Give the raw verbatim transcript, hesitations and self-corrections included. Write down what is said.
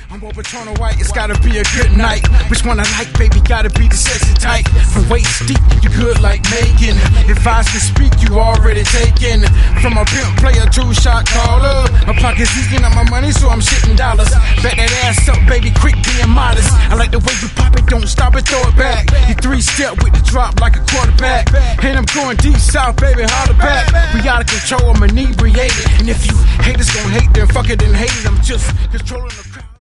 I'm over Patron White, it's gotta be a good night. Which one I like, baby, gotta be the sexy type. From waist deep, you good like Megan. If I can speak, you already taken. From a pimp player, two shot caller. My pocket's eating up my money, so I'm shitting dollars. Back that ass up, baby, quick being modest. I like the way you pop it, don't stop it, throw it back. You three step with the drop like a quarterback. And I'm going deep south, baby, holler back. We out of control, I'm inebriated. And if you haters gon' hate, then fuck it and hate it. I'm just controlling the